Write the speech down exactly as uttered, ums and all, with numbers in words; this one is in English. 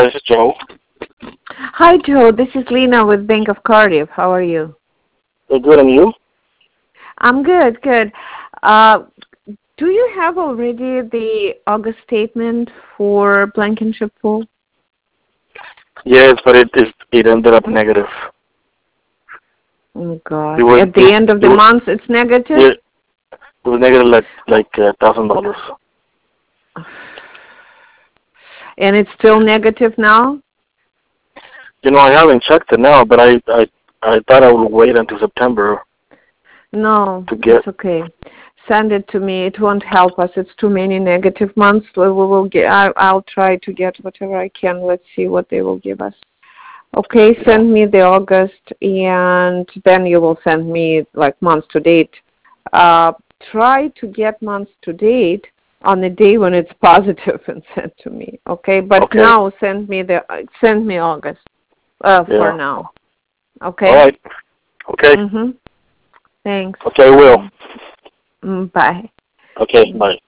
this is Joe. Hi, Joe. This is Lena with Bank of Cardiff. How are you? Hey, good, and you? I'm good, good. Uh, do you have already the August statement for Blankenship Pool? Yes, but it it, it ended up negative. Oh, God. It was, At the end of the it was, month, it's negative? It, it was negative like like a thousand dollars. And it's still negative now? You know, I haven't checked it now, but I I I thought I would wait until September. No, To get. it's okay. Send it to me. It won't help us. It's too many negative months. We will get. I, I'll try to get whatever I can. Let's see what they will give us. Okay, send me the August, and then you will send me like months to date. Uh, try to get months to date on the day when it's positive and send to me. Okay, but Okay. now send me the send me August uh, Yeah. for now. Okay. All right. Okay. Mhm. Thanks. Okay, I will. Mm, bye. Okay, bye.